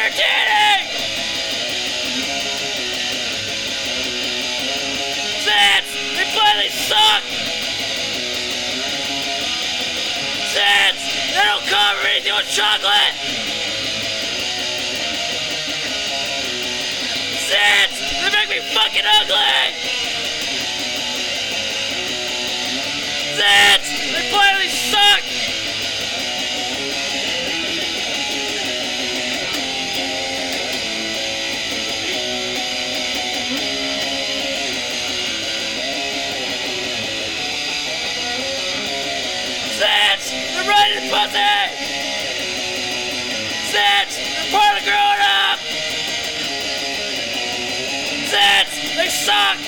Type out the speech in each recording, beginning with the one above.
entertaining! Zits! They finally suck! Zits! They don't cover anything with chocolate! Zits! They make me fucking ugly! Zits! They finally suck! Zits! They're right in the pussy! Zits! They're part of growing up! Zits! They suck!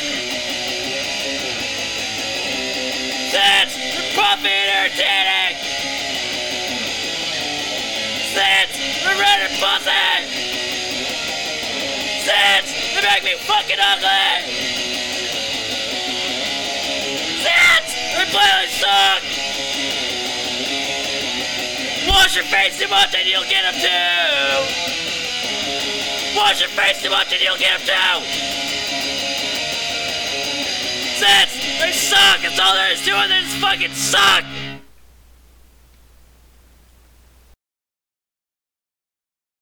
Zits! They're puffy and irritating! Zits! They're red and pussy! Zits! They make me fucking ugly! Zits! They clearly suck! Wash your face too much and you'll get them too! Wash your face too much and you'll get them too! Zits! They suck! That's all there is to it, they just fucking suck!